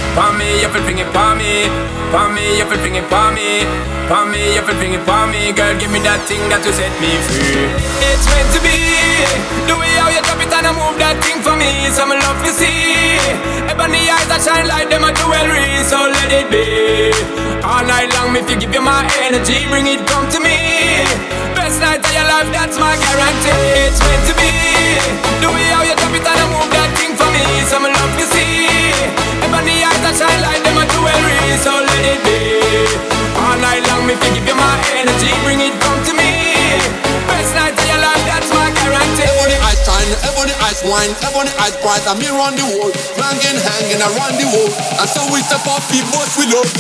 For me, you feel bring it for me. For me, you feel bring it for me. For me, you feel bring it for me. Girl, give me that thing that will set me free. It's meant to be. The way how you drop it and I move that thing for me. Some love to see. Ebony eyes that shine like them a jewelry. So let it be. All night long, if you give you my energy, bring it come to me. Best night of your life, that's my guarantee. It's meant to be. The way how you drop it and I move that thing for me. Some love to see. Ebony eyes that shine like them a jewelry. So let it be. All night long, if you give you my energy, bring it come to me. Best night of your life, that's my guarantee. Ebony eyes shine, ebony eyes wine, ebony eyes bright, and me run the world, hanging around the world. And so we step off feet, much we love.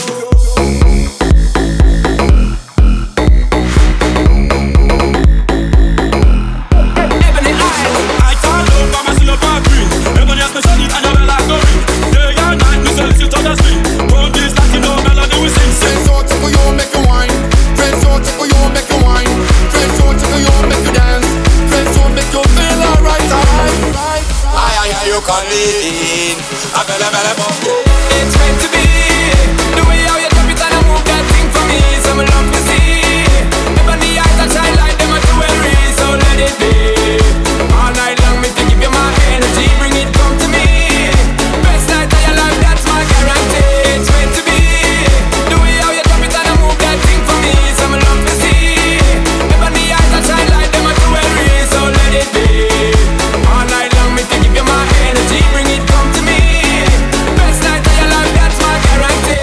It's meant to be. The way how you drop it and I move that thing for me. Some love to see. Ebony eyes that shine like them a jewelry. So let it be. All night long, me to give you my energy, bring it come to me. Best night of your life, that's my guarantee. It's meant to be. The way how you drop it and I move that thing for me. Some love to see. Ebony eyes that shine like them a jewelry. So let it be. All night long, me to give you my energy, bring it come to me. Best night of your life, that's my guarantee.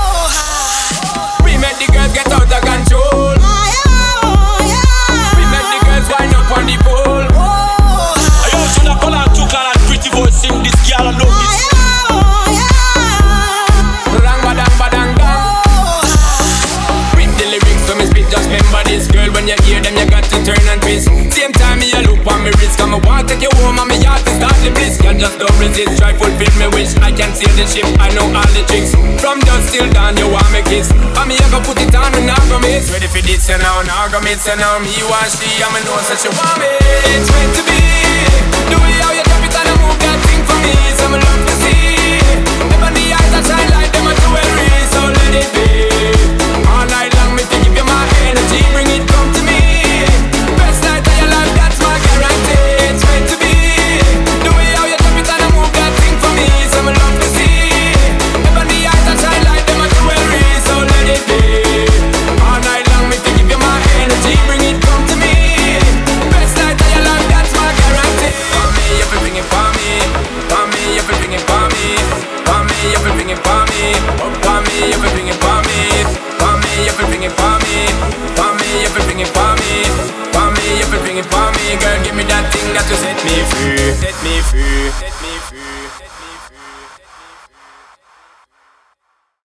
We make the girls get out of control. We make the girls wind up on the pole. I also not call out too clear and pretty voice. Sing this girl, I love this. Rang badang badang dang. With the lyrics so me spit, just remember this. Girl, when you hear them, you got to turn and twist. Same time me a loop on me wrist, cause me want take you home and me heart to start the bliss. Girl, just don't resist, try fulfill me wish. I can sail the ship, I know all the tricks. From dusk till dawn, you want me kiss. And me I go put it on, me now go miss. Ready for this, and now go miss. And now me want she, and me know that she want me. It's meant to be. The way how you drop it and I move that thing for me. Some love to see. Ebony eyes that shine like them a jewelry. So let it be. All night long, me to give you my energy, bring it come to me. Best night of your life, that's my guarantee. It's meant to be. The way how you drop it and I move that thing for me. Some love to see. Ebony eyes that shine like them a jewelry. So let it be. All night long, me to give you my energy, bring it come to me. Best night of your life, that's my guarantee. For me, you feel bring it for me. For me, you feel bring it for me. For me, you feel bring it for me. Oh, for me, you feel bring it for me. For me, you feel bring it for me. For me, you feel bring it for me. For me, you feel bring it for me. Girl, give me that thing that will set me free. Set me free. Set me free. Set me free.